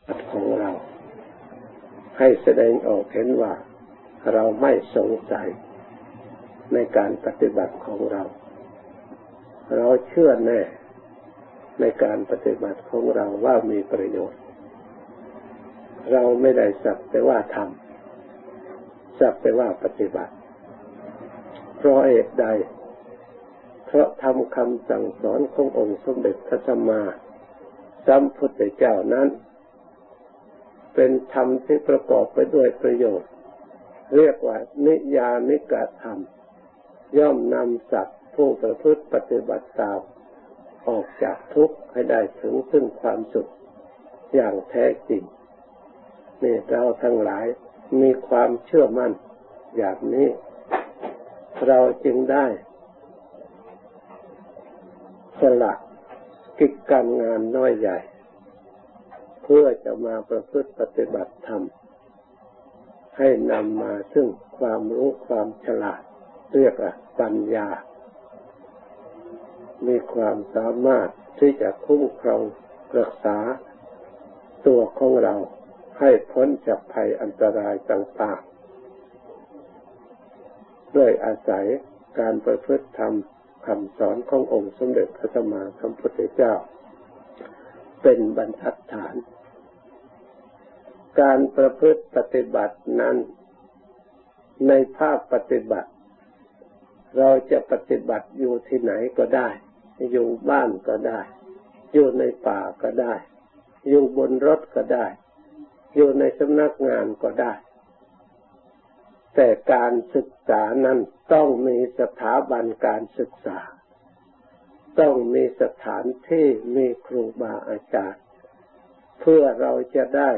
ของเราให้แสดงออกเห็นว่าเราไม่สงสัยในการปฏิบัติของเราเราเชื่อแน่ในการปฏิบัติของเราว่ามีประโยชน์เราไม่ได้สักแต่ว่าทำสักแต่ว่าปฏิบัติเพราะเหตุใดเพราะทำคำสั่งสอนขององค์สมเด็จพระสัมมาสัมพุทธเจ้านั้นเป็นธรรมที่ประกอบไปด้วยประโยชน์เรียกว่านิยานิกธรรมย่อมนำสัตว์ผู้ประพฤติปฏิบัติตามออกจากทุกข์ให้ได้ถึงซึ่งความสุขอย่างแท้จริงนี่เราทั้งหลายมีความเชื่อมั่นอย่างนี้เราจึงได้สละกิจการงานน้อยใหญ่เพื่อจะมาประพฤติปฏิบัติธรรมให้นำมาซึ่งความรู้ความฉลาดเรียกว่าปัญญามีความสามารถที่จะคุ้มครองรักษาตัวของเราให้พ้นจากภัยอันตรายต่างๆด้วยอาศัยการประพฤติธรรมคำสอนขององค์สมเด็จพระสัมมาสัมพุทธเจ้าเป็นบรรทัดฐานการประพฤติปฏิบัตินั้นในภาคปฏิบัติเราจะปฏิบัติอยู่ที่ไหนก็ได้อยู่บ้านก็ได้อยู่ในป่าก็ได้อยู่บนรถก็ได้อยู่ในสำนักงานก็ได้แต่การศึกษานั้นต้องมีสถาบันการศึกษาต้องมีสถานที่มีครูบาอาจารย์เพื่อเราจะได้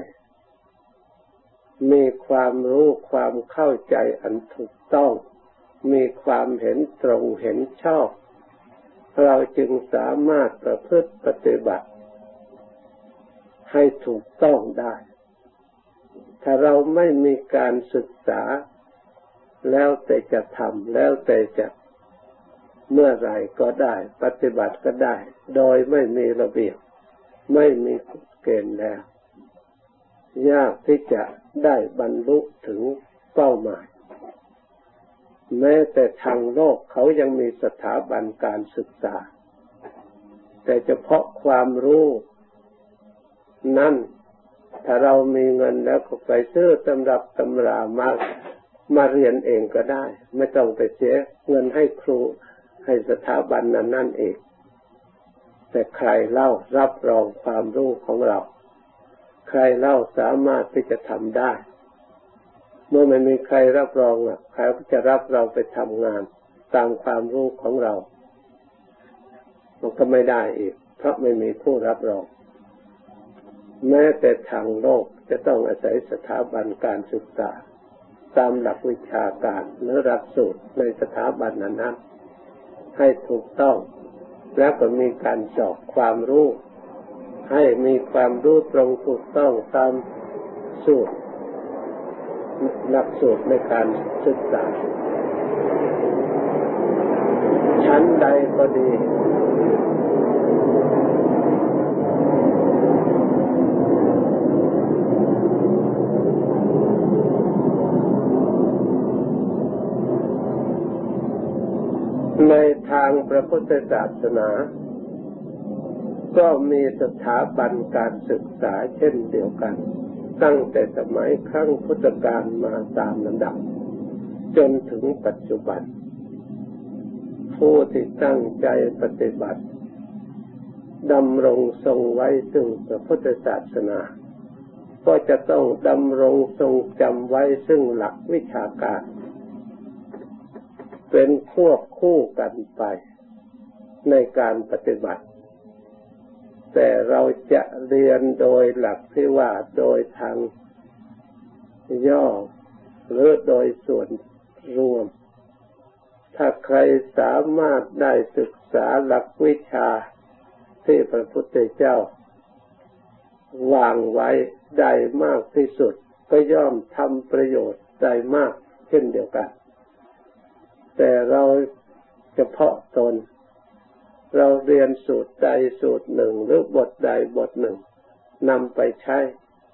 มีความรู้ความเข้าใจอันถูกต้องมีความเห็นตรงเห็นชอบเราจึงสามารถประพฤติปฏิบัติให้ถูกต้องได้ถ้าเราไม่มีการศึกษาแล้วแต่จะทำแล้วแต่จะเมื่อไรก็ได้ปฏิบัติก็ได้โดยไม่มีระเบียบไม่มีเกณฑ์แล้วยากที่จะได้บรรลุถึงเป้าหมายแม้แต่ทางโลกเขายังมีสถาบันการศึกษาแต่เฉพาะความรู้นั่นถ้าเรามีเงินแล้วก็ไปซื้อตำรับตำรามาเรียนเองก็ได้ไม่ต้องไปเสียเงินให้ครูให้สถาบันนั้นเองแต่ใครเล่ารับรองความรู้ของเราใครเล่าสามารถที่จะทำได้เมื่อไม่มีใครรับรองใครจะรับเราไปทำงานตามความรู้ของเรามันก็ไม่ได้อีกเพราะไม่มีผู้รับรองแม้แต่ทางโลกจะต้องอาศัยสถาบันการศึกษาตามหลักวิชาการหรือหลักสูตรในสถาบันนั้นให้ถูกต้องแล้วก็มีการสอบความรู้ให้มีความรู้ตรงถูกต้องตามสูตรหลักสูตรในการศึกษาชั้นใดก็ดีในทางพระพุทธศาสนาก็มีสถาบันการศึกษาเช่นเดียวกันตั้งแต่สมัยครั้งพุทธกาลมาตามลำดับจนถึงปัจจุบันผู้ที่ตั้งใจปฏิบัติดำรงทรงไว้ซึ่งพระพุทธศาสนาก็จะต้องดำรงทรงจำไว้ซึ่งหลักวิชาการเป็นควบคู่กันไปในการปฏิบัติแต่เราจะเรียนโดยหลักที่ว่าโดยทางย่อหรือโดยส่วนรวมถ้าใครสามารถได้ศึกษาหลักวิชาที่พระพุทธเจ้าวางไว้ได้มากที่สุดก็ย่อมทำประโยชน์ได้มากเช่นเดียวกันแต่เราเฉพาะตนเราเรียนสูตรใดสูตรหนึ่งหรือบทใดบทหนึ่งนำไปใช้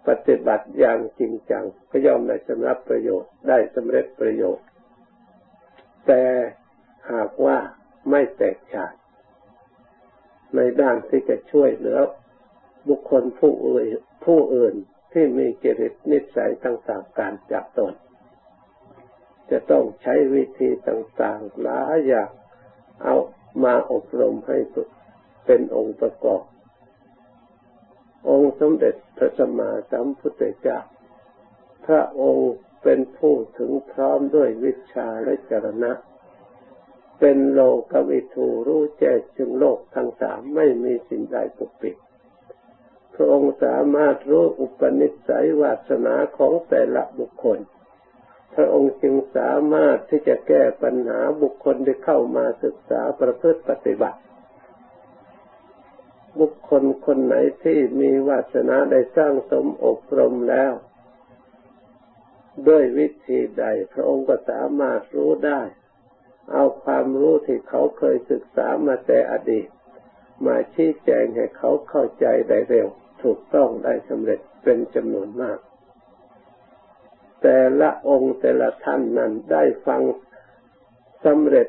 ปฏิบัติอย่างจริงจังก็ย่อมได้สำเร็จประโยชน์ได้สำเร็จประโยชน์แต่หากว่าไม่แตกฉานในด้านที่จะช่วยเหลือบุคคลผู้อื่นที่มีจริตนิสัยต่างๆการจากตนจะต้องใช้วิธีต่างๆหลายอย่างเอามาอบรมให้เป็นองค์ประกอบองค์สมเด็จพระสัมมาสัมพุทธเจ้าพระองค์เป็นผู้ถึงพร้อมด้วยวิชาและจรณะเป็นโลกวิทูรู้แจ้งซึ่งโลกทั้งสามไม่มีสิ่งใดปกปิดพระองค์สามารถรู้อุปนิสัยวาสนาของแต่ละบุคคลพระองค์จึงสามารถที่จะแก้ปัญหาบุคคลที่เข้ามาศึกษาประพฤติปฏิบัติบุคคลคนไหนที่มีวาสนาได้สร้างสมอบรมแล้วด้วยวิธีใดพระองค์ก็สามารถรู้ได้เอาความรู้ที่เขาเคยศึกษามาแต่อดีตมาชี้แจงให้เขาเข้าใจได้เร็วถูกต้องได้สำเร็จเป็นจำนวนมากแต่ละองค์แต่ละท่านนั้นได้ฟังสำเร็จ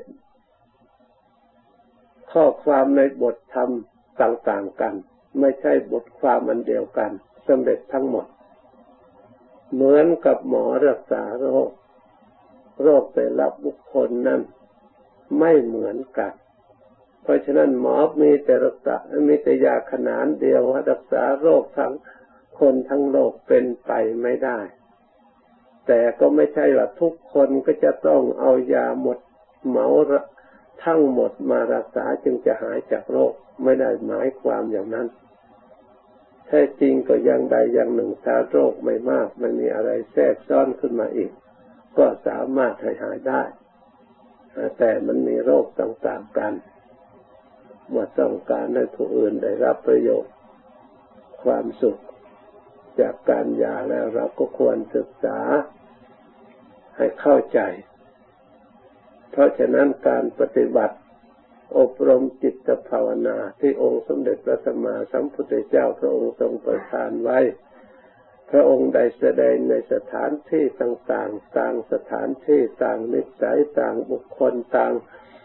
ข้อความในบทธรรมต่างๆกันไม่ใช่บทความอันเดียวกันสำเร็จทั้งหมดเหมือนกับหมอรักษาโรคแต่ละบุคคลนั้นไม่เหมือนกันเพราะฉะนั้นหมอมีแต่ยาขนานเดียวรักษาโรคทั้งคนทั้งโลกเป็นไปไม่ได้แต่ก็ไม่ใช่ว่าทุกคนก็จะต้องเอายาหมดเหมาทั้งหมดมารักษาจึงจะหายจากโรคไม่ได้หมายความอย่างนั้นแท้จริงก็อย่างใดอย่างหนึ่งถ้าโรคไม่มากมันมีอะไรแทรกซ้อนขึ้นมาอีกก็สามารถหายได้แต่มันมีโรคต่างๆกันเมื่อต้องการให้ผู้อื่นได้รับประโยชน์ความสุขจากการยาแล้วเราก็ควรศึกษาให้เข้าใจเพราะฉะนั้นการปฏิบัติอบรมจิตภาวนาที่องค์สมเด็จพระสัมมาสัมพุทธเจ้าพระองค์ทรงประทานไว้พระองค์ได้แสดงในสถานที่ต่างๆต่างสถานที่ต่างนิสัยต่างบุคคลต่าง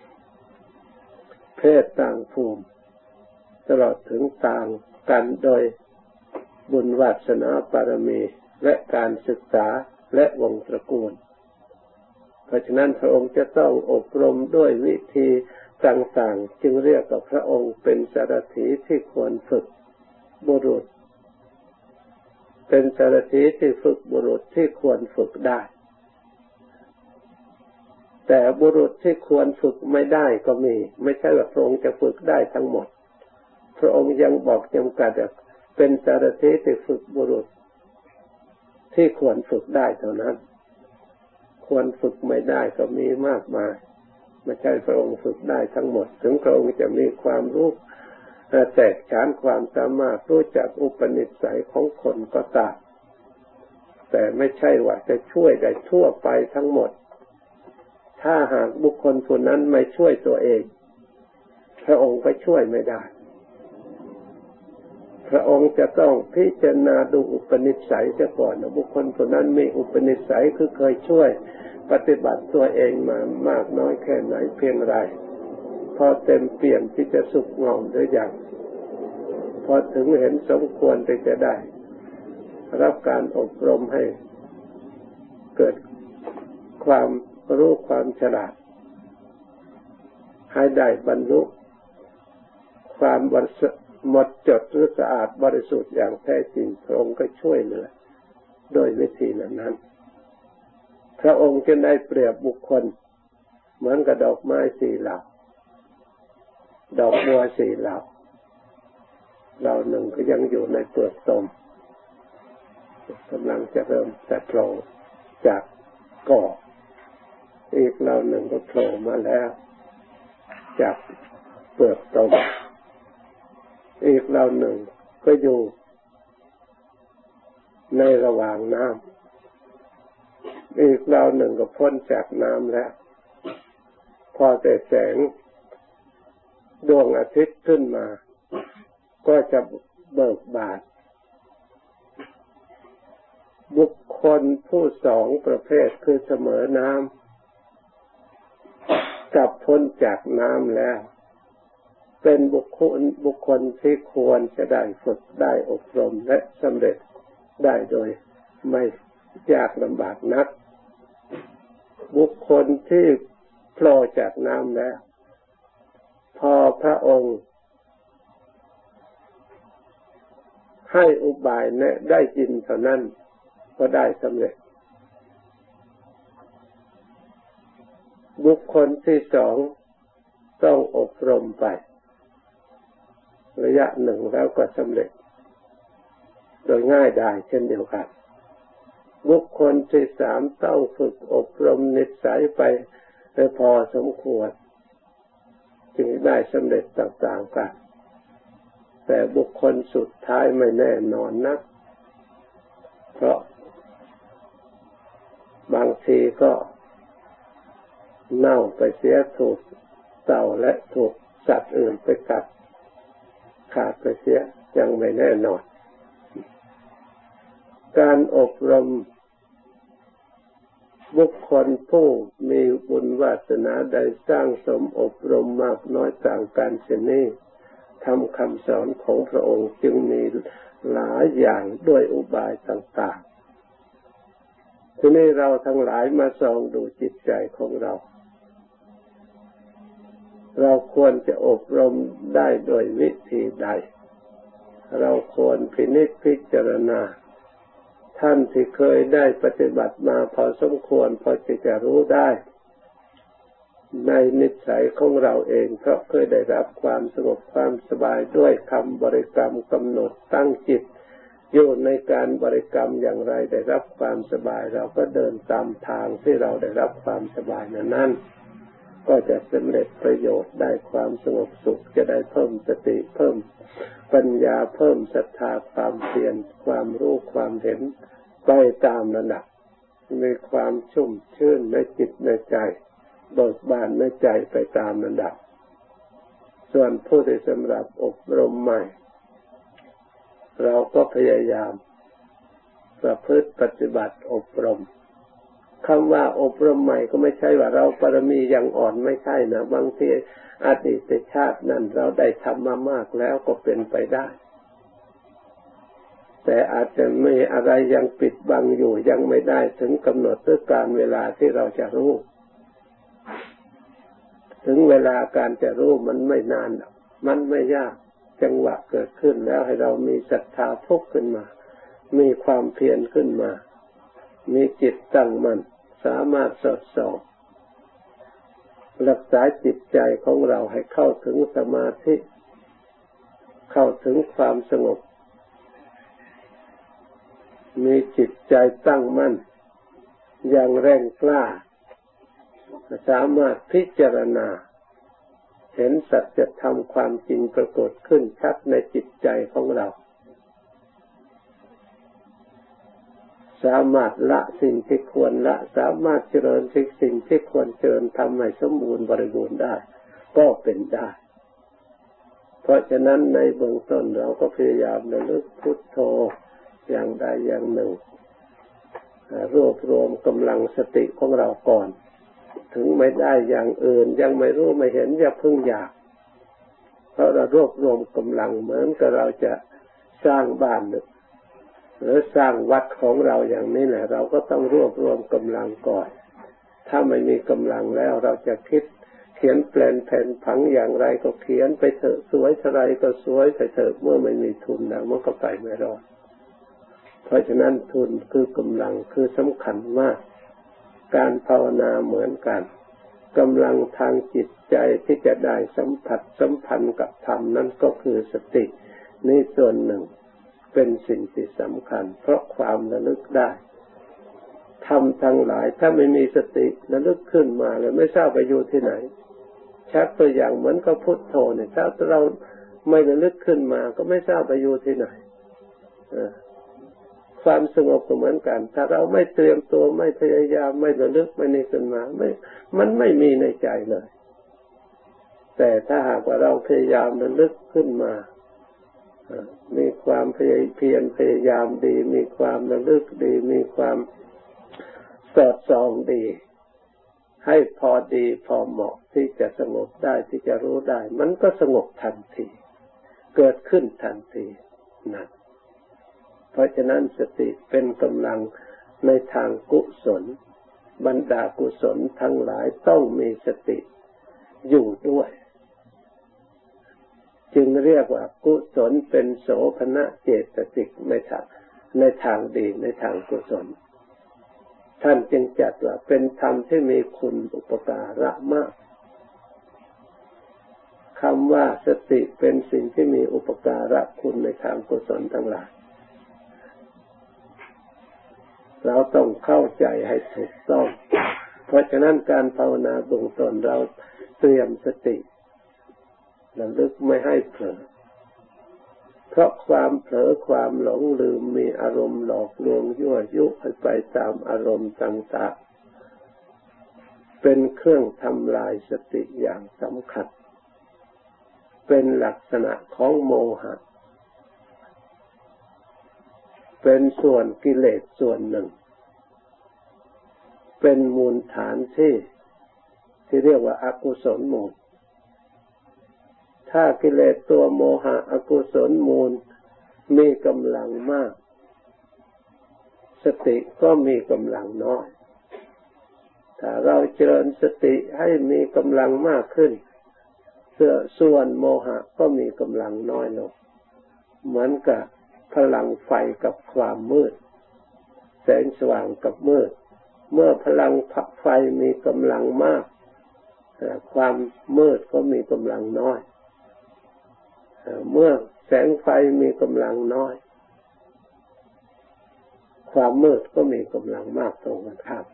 เพศต่างภูมิตลอดถึงต่างกันโดยบุญวาสนาบารมีและการศึกษาและวงศ์ตระกูลเพราะฉะนั้นพระองค์จะต้องอบรมด้วยวิธีต่างๆจึงเรียกว่าพระองค์เป็นสารถีที่ควรฝึกบุรุษเป็นสารถีที่ฝึกบุรุษที่ควรฝึกได้แต่บุรุษที่ควรฝึกไม่ได้ก็มีไม่ใช่ว่าพระองค์จะฝึกได้ทั้งหมดพระองค์ยังบอกจำกัดเป็นสารถีที่ฝึกบุรุษที่ควรฝึกได้เท่านั้นควรฝึกไม่ได้ก็มีมากมายไม่ใช่พระองค์ฝึกได้ทั้งหมดถึงพระองค์จะมีความรู้แตกฉานความสามารถรู้จักอุปนิสัยของคนก็ตามแต่ไม่ใช่ว่าจะช่วยได้ทั่วไปทั้งหมดถ้าหากบุคคลผู้นั้นไม่ช่วยตัวเองพระองค์ก็ช่วยไม่ได้พระองค์จะต้องพิจารณาดูอุปนิสัยเสียก่อนบุคคลผู้นั้นมีอุปนิสัยคือเคยช่วยปฏิบัติตัวเองมามากน้อยแค่ไหนเพียงไรพอเต็มเปี่ยมที่จะสุขงอมหรือยังพอถึงเห็นสมควรที่จะได้รับการอบรมให้เกิดความรู้ความฉลาดให้ได้บรรลุความหมดจดหรือสะอาดบริสุทธิ์อย่างแท้จริงพระองค์ก็ช่วยเหลือโดยวิธีนั้นพระองค์จะได้เปรียบบุคคลเหมือนกับดอกไม้สี่เหล่าดอกบัวสี่เหล่าเราหนึ่งก็ยังอยู่ในเปลือกตมกำลังจะเริ่มแต่โผล่จากก่ออีกเราหนึ่งก็โผล่มาแล้วจากเปลือกตมอีกเราหนึ่งก็อยู่ในระหว่างน้ำอีกเราหนึ่งก็พ้นจากน้ำแล้วพอแต่แสงดวงอาทิตย์ขึ้นมาก็จะเบิกบานคผู้สองประเภทคือเสมอน้ำกับพ้นจากน้ำแล้วเป็นบุคคลที่ควรจะได้ฝึกได้อบรมและสำเร็จได้โดยไม่ยากลำบากนักบุคคลที่โผล่จากน้ำแล้วพอพระองค์ให้อุบายแนะได้ยินเท่านั้นก็ได้สำเร็จบุคคลที่สองต้องอบรมไประยะหนึ่งแล้วก็สำเร็จโดยง่ายได้เช่นเดียวกันบุคคลที่สามต้องฝึกอบรมนิสัยไปพอสมควรจึงได้สำเร็จต่างๆกันแต่บุคคลสุดท้ายไม่แน่นอนนักเพราะบางทีก็เน่าไปเสียถูกเต่าและถูกสัตว์อื่นไปกัดขาดไปเสียยังไม่แน่นอนการอบรมบุคคลผู้มีบุญวาสนาได้สร้างสมอบรมมากน้อยต่างกันเช่นนี้ทำคำสอนของพระองค์จึงมีหลายอย่างด้วยอุบายต่างๆทีนี้เราทั้งหลายมาส่องดูจิตใจของเราเราควรจะอบรมได้โดยวิธีใดเราควรพินิจพิจารณาท่านที่เคยได้ปฏิบัติมาพอสมควรพอจะรู้ได้ในนิสัยของเราเองเพราะเคยได้รับความสงบความสบายด้วยคำบริกรรมกำหนดตั้งจิตอยู่ในการบริกรรมอย่างไรได้รับความสบายเราก็เดินตามทางที่เราได้รับความสบายนั้นก็จะสำเร็จประโยชน์ได้ความสงบสุขจะได้เพิ่มสติเพิ่มปัญญาเพิ่มศรัทธาความเพียรความรู้ความเห็นไปตามระดับมีความชุ่มชื่นในจิตในใจเบิกบานในใจไปตามระดับส่วนผู้ที่สำหรับอบรมใหม่เราก็พยายามประพฤติปฏิบัติอบรมคำว่าอบรมใหม่ก็ไม่ใช่ว่าเราปรมียังอ่อนไม่ใช่นะบางทีอดีตชาตินั้นเราได้ทำมามากแล้วก็เป็นไปได้แต่อาจจะมีอะไรยังปิดบังอยู่ยังไม่ได้ถึงกำหนดด้วยการเวลาที่เราจะรู้ถึงเวลาการจะรู้มันไม่นานมันไม่ยากจังหวะเกิดขึ้นแล้วให้เรามีศรัทธาพุกขึ้นมามีความเพียรขึ้นมามีจิตตั้งมั่นสามารถสอดส่องรักษาจิตใจของเราให้เข้าถึงสมาธิเข้าถึงความสงบมีจิตใจตั้งมั่นอย่างแรงกล้าสามารถพิจารณาเห็นสัจธรรมความจริงปรากฏขึ้นชัดในจิตใจของเราสามารถละสิ่งที่ควรละสามารถเจริญสิ่งที่ควรเจริญทำให้สมบูรณ์บริบูรณ์ได้ก็เป็นได้เพราะฉะนั้นในเบื้องต้นเราก็พยายามระลึกพุทโธอย่างใดอย่างหนึ่งรวบรวมกำลังสติของเราก่อนถึงไม่ได้อย่างอื่นยังไม่รู้ไม่เห็นอย่าเพิ่งอยากเพราะเรารวบรวมกำลังเหมือนกับเราจะสร้างบ้านหรือสร้างวัดของเราอย่างนี้แหละเราก็ต้องรวบรวมกำลังก่อนถ้าไม่มีกำลังแล้วเราจะคิดเขียนแปลนแผนผังอย่างไรก็เขียนไปเถอะสวยเท่าไรก็สวยไปเถอะเมื่อไม่มีทุนแล้วมันก็ไปไม่รอดเพราะฉะนั้นทุนคือกำลังคือสำคัญมากการภาวนาเหมือนกันกำลังทางจิตใจที่จะได้สัมผัสสัมพันธ์กับธรรมนั้นก็คือสตินี่ส่วนหนึ่งเป็นสิ่งที่สำคัญเพราะความระลึกได้ธรรมทั้งหลายถ้าไม่มีสติระลึกขึ้นมาแล้วไม่ทราบไปอยู่ที่ไหนชักตัวอย่างเหมือนกับพุทโธเนี่ยถ้าเราไม่ระลึกขึ้นมาก็ไม่ทราบไปอยู่ที่ไหนความสงบก็เหมือนกันถ้าเราไม่เตรียมตัวไม่พยายามไม่ระลึกไม่นึกขึ้นมามันไม่มีในใจเลยแต่ถ้าหากว่าเราพยายามระลึกขึ้นมามีความเพียรพยายามดีมีความระลึกดีมีความสอดส่องดีให้พอดีพอเหมาะที่จะสงบได้ที่จะรู้ได้มันก็สงบทันทีเกิดขึ้นทันทีนะเพราะฉะนั้นสติเป็นกำลังในทางกุศลบรรดากุศลทั้งหลายต้องมีสติอยู่ด้วยจึงเรียกว่ากุศลเป็นโสภณเจตสิกในทางดีในทางกุศลท่านจึงจัดว่าเป็นธรรมที่มีคุณอุปการะมากคำว่าสติเป็นสิ่งที่มีอุปการะคุณในทางกุศลทั้งหลายเราต้องเข้าใจให้ถูกต้องเพราะฉะนั้นการภาวนาเบื้องต้นเราเตรียมสติระลึกไม่ให้เผลอเพราะความเผลอความหลงลืมมีอารมณ์หลอกลวงยั่วยุให้ไปตามอารมณ์ต่างๆเป็นเครื่องทำลายสติอย่างสำคัญเป็นลักษณะของโมหะเป็นส่วนกิเลสส่วนหนึ่งเป็นมูลฐานที่เรียกว่าอกุศลมูลถ้ากิเลสตัวโมหะอกุศลมูลมีกำลังมากสติก็มีกำลังน้อยถ้าเราเจริญสติให้มีกำลังมากขึ้นส่วนโมหะก็มีกำลังน้อยลงเหมือนกับพลังไฟกับความมืดแสงสว่างกับมืดเมื่อพลังไฟมีกำลังมากความมืดก็มีกำลังน้อยเมื่อแสงไฟมีกำลังน้อยความมืดก็มีกำลังมากตรงกันข้าม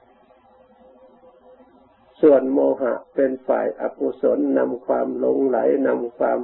ส่วนโมหะเป็นฝ่ายอกุศลนำความหลงไหลนำความ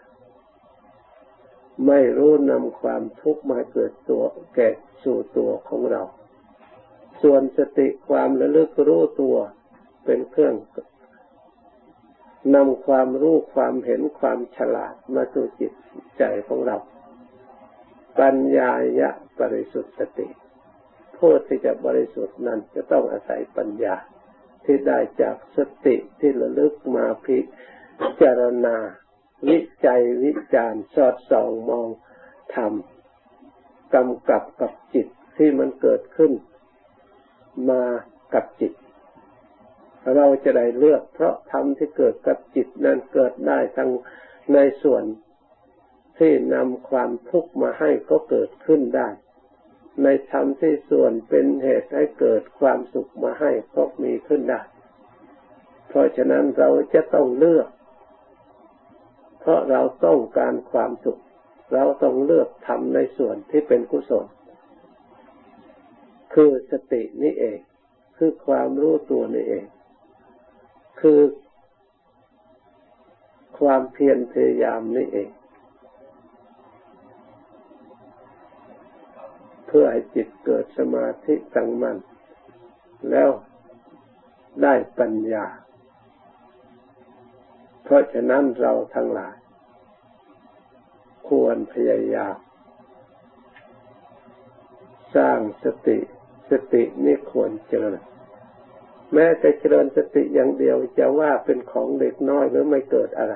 ไม่รู้นำความทุกข์มาเกิดตัวแก่สู่ตัวของเราส่วนสติความระลึกรู้ตัวเป็นเครื่องนำความรู้ความเห็นความฉลาดมาสู่จิตใจของเราปัญญายะบริสุทธิสติผู้ที่จะบริสุทธิ์นั้นจะต้องอาศัยปัญญาที่ได้จากสติที่ระลึกมาพิจารณาวิจัยวิจารณ์สอดส่องมองธรรมกำกับกับจิตที่มันเกิดขึ้นมากับจิตเราจะได้เลือกเพราะธรรมที่เกิดกับจิตนั้นเกิดได้ทั้งในส่วนที่นำความทุกข์มาให้ก็เกิดขึ้นได้ในธรรมที่ส่วนเป็นเหตุให้เกิดความสุขมาให้ก็มีขึ้นได้เพราะฉะนั้นเราจะต้องเลือกเพราะเราต้องการความสุขเราต้องเลือกทำในส่วนที่เป็นกุศลคือสตินี่เองคือความรู้ตัวนี่เองคือความเพียรพยายามนี่เองเพื่อให้จิตเกิดสมาธิตั้งมั่นแล้วได้ปัญญาเพราะฉะนั้นเราทั้งหลายควรพยายามสร้างสตินี่ควรเจริญแม้แต่เจริญสติอย่างเดียวจะว่าเป็นของเด็กน้อยหรือไม่เกิดอะไร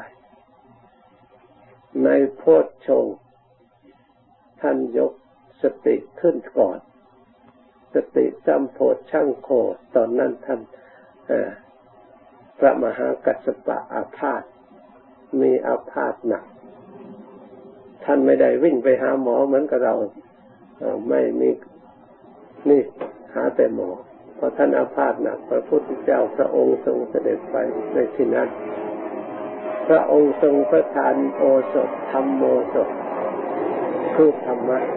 ในโพชฌงค์ท่านยกสติขึ้นก่อนสติสัมโพชฌังโฆตอนนั้นท่านพระมหากัสสปะอาพาธมีอาพาธหนักท่านไม่ได้วิ่งไปหาหมอเหมือนกับเราไม่มีนี่หาแต่หมอพอท่านอาพาธหนักพระพุทธเจ้าพระองค์ทรงเสด็จไปในที่นั้นพระองค์ทรงประทานโอสถธัมโมสถคือธรรมะ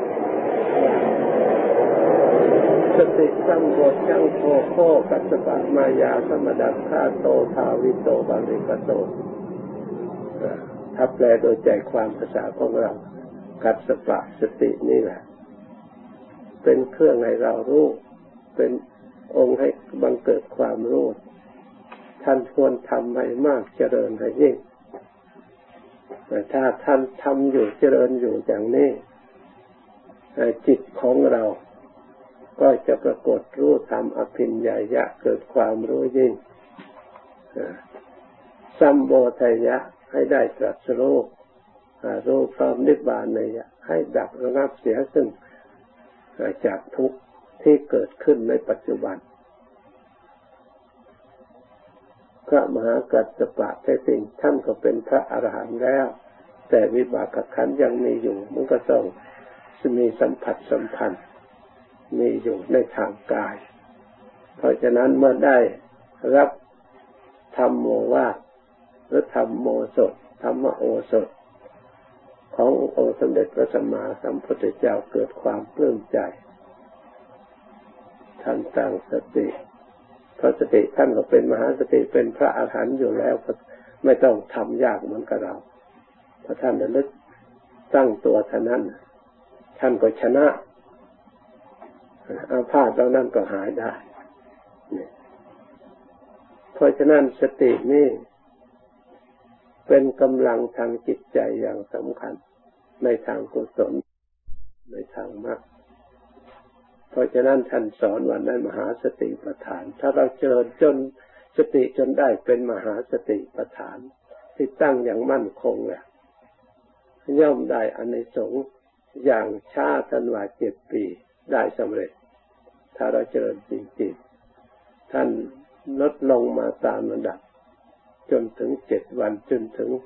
สติสัมโพชฌังโฆโคกัสสปะมายาสมดัสสาโตภาวิโตบาลิกโตถ้าแปลโดยใจความภาษาของเรากัสสปะสตินี่แหละเป็นเครื่องให้เรารู้เป็นองค์ให้บังเกิดความรู้ท่านควรทำให้มากเจริญให้ยิ่งถ้าท่านทำอยู่เจริญอยู่อย่างนี้จิตของเราก็จะปรากฏรู้ธรรมอภิญญายะเกิดความรู้ยิ่งสัมโบธัยยะให้ได้ตรัสรู้รู้พร้อมนิพพานนัยยะให้ดับระงับเสียซึ่งจากทุกข์ที่เกิดขึ้นในปัจจุบันพระมหากัสสปะแท้จริงท่านก็เป็นพระอรหันต์แล้วแต่วิบากขันธ์ยังมีอยู่มันก็ต้องมีสัมผัสสัมพันธ์มีอยู่ในทางกายเพราะฉะนั้นเมื่อได้รับธรรมโมวาทหรือธรรมโมสถธรรมโอสถขององค์สมเด็จพระสัมมาสัมพุทธเจ้าเกิดความปลื้มใจท่านตั้งสติเพราะสติท่านก็เป็นมหาสติเป็นพระอรหันต์อยู่แล้วไม่ต้องทำยากเหมือนกับเราเพราะท่านระลึกตั้งตัวเท่านั้นท่านก็ชนะอาพาธเหล่านั้นก็หายได้เพราะฉะนั้นสตินี่เป็นกำลังทางจิตใจอย่างสำคัญในทางกุศลในทางมรรคเพราะฉะนั้นท่านสอนว่าในมหาสติปัฏฐานถ้าเราเจริญจนสติจนได้เป็นมหาสติปัฏฐานที่ตั้งอย่างมั่นคงแหละย่อมได้อานิสงส์อย่างช้าทันว่า7 ปีได้สำเร็จถ้าเราเจริญจริงๆท่านลดลงมาตามลำดับจนถึง7 วันจนถึง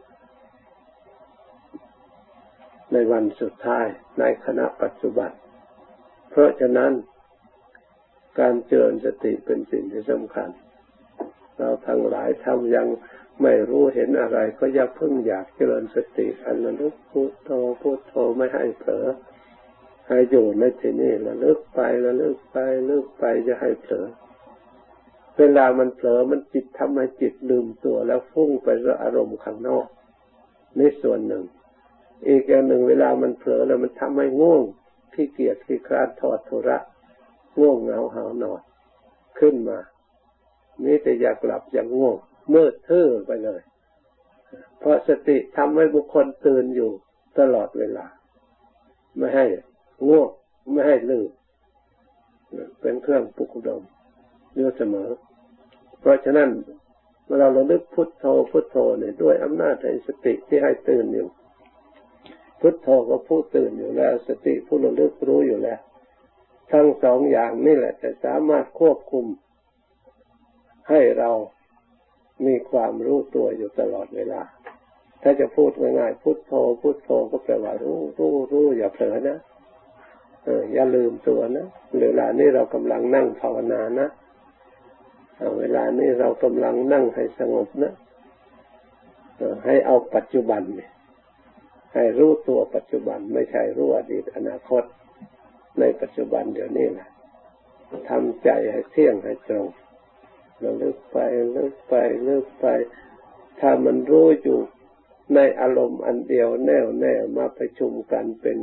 ในวันสุดท้ายในขณะปัจจุบันเพราะฉะนั้นการเจริญสติเป็นสิ่งที่สำคัญเราทั้งหลายทำยังไม่รู้เห็นอะไรก็อย่าเพิ่งอยากเจริญสติระลึกพุทโธพุทโธไม่ให้เผลอให้อยู่ในที่นี้ระลึกไประลึกไประลึกไปจะให้เผลอเวลามันเผลอมันจิตทำให้จิตลืมตัวแล้วฟุ้งไปกับอารมณ์ข้างนอกนี่ส่วนหนึ่งอีกอย่างหนึ่งเวลามันเผลอแล้วมันทำให้ง่วงขี้เกียจขี้คร้านทอดทุระง่วงเหงาหานอนขึ้นมานี่แต่อยากหลับอยากง่วงมืดทื่อไปเลยเพราะสติทำให้บุคคลตื่นอยู่ตลอดเวลาไม่ให้ง่วงไม่ให้ลืมเป็นเครื่องปลุกดมอยู่เสมอเพราะฉะนั้นเมื่อเราระลึกพุทโธพุทโธเนี่ยด้วยอำนาจแห่งสติที่ให้ตื่นอยู่พุทโธก็ผู้ตื่นอยู่แล้วสติผู้ระลึกรู้อยู่แล้วทั้งสองอย่างนี่แหละจะสามารถควบคุมให้เรามีความรู้ตัวอยู่ตลอดเวลาถ้าจะพูดง่ายๆพุทโธพุทโธก็แปลว่ารู้อย่าเผลอนะอย่าลืมตัวนะเวลานี้เรากำลังนั่งภาวนานะเวลานี้เรากำลังนั่งให้สงบนะให้เอาปัจจุบันเนี่ยให้รู้ตัวปัจจุบันไม่ใช่รู้อดีตอนาคตในปัจจุบันเดี๋ยวนี้แหละทำใจให้เที่ยงให้ตรงเราลึกไปลึกไปลึกไปถ้ามันรู้อยู่ในอารมณ์อันเดียวแน่วแน่มาประชุมกันเป็น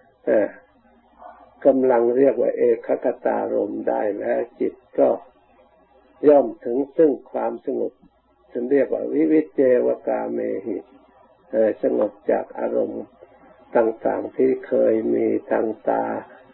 กำลังเรียกว่าเอกคตารมณ์ได้แล้วจิตก็ย่อมถึงซึ่งความสงบจึงเรียกว่าวิวิจเจวกาเมหิสงบจากอารมณ์ต่างๆที่เคยมีทางตา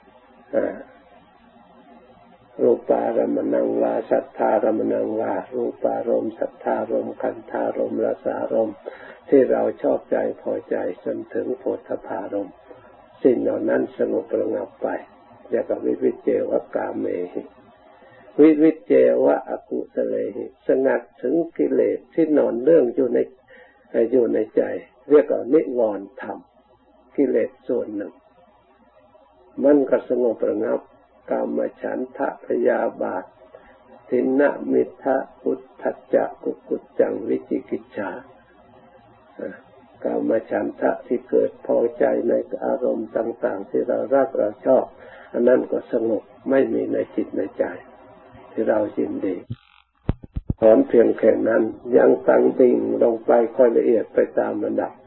รูปารมณังวาสัทธารมณังวารูปารมณ์สัทธารมณ์คันธารมณ์รสารมณ์ที่เราชอบใจพอใจจนถึงโผฏฐัพพารมณ์สิ่งเหล่านั้นสงบระงับไปเรียกว่าวิวิจเจวกาเมหิวิวิจเจวะอกุศเลหิสงัดถึงกิเลสที่นอนเนื่องอยู่ในใจเรียกว่านิวรณ์ธรรมกิเลสส่วนหนึ่งมันก็สงบระงับกามฉันทะพยาบาททิฏฐิมิทธะอุทธัจจะกุกุจจังวิจิกิจฉากามฉันทะที่เกิดพอใจในอารมณ์ต่างๆที่เรารักเราชอบอันนั้นก็สงบไม่มีในจิตในใจที่เรายินดีถอนเพียงแค่นั้นยังตั้งดิ่งลงไปค่อยละเอียดไปตามระดับ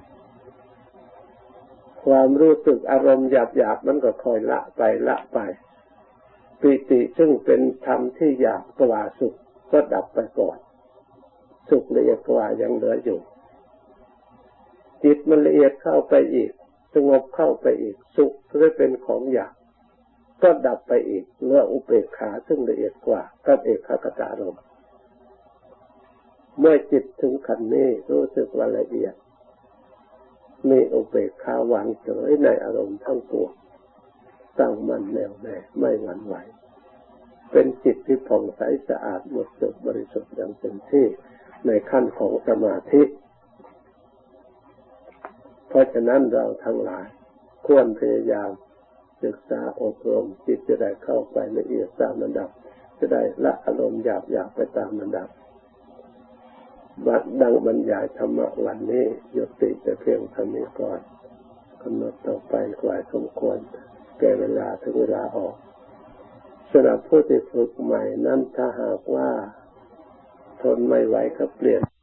ความรู้สึกอารมณ์หยาบๆมันก็ค่อยละไปปิติซึ่งเป็นธรรมที่หยาบกว่าสุขก็ดับไปก่อนสุขละเอียดกว่ายังเหลืออยู่จิตมันละเอียดเข้าไปอีกสงบเข้าไปอีกสุขจะเป็นของอยากก็ดับไปอีกเมื่ออุเบกขาซึ่งละเอียดกว่ากับเอกคตารมณ์เมื่อจิตถึงขั้นนี้รู้สึกว่าละเอียดมีอุเบกขาวางเฉยในอารมณ์ทั้งปวงตั้งมั่นแน่วแน่ไม่หวั่นไหวเป็นจิตที่ผ่องใสสะอาดหมดจดบริสุทธิ์อย่างเต็มที่ในขั้นของสมาธิเพราะฉะนั้นเราทั้งหลายควรพยายามศึกษาอบรมจิตจะได้เข้าไปละเอียดตามลำดับจะได้ละอารมณ์หยาบๆไปตามลำดับดังบรรยายธรรมะวันนี้ยุติแต่เพียงเท่านี้ก่อนกำหนดต่อไปกว่าสมควรแก่เวลาถึงเวลาออกสำหรับผู้ที่ฝึกใหม่นั้นถ้าหากว่าทนไม่ไหวก็เปลี่ยน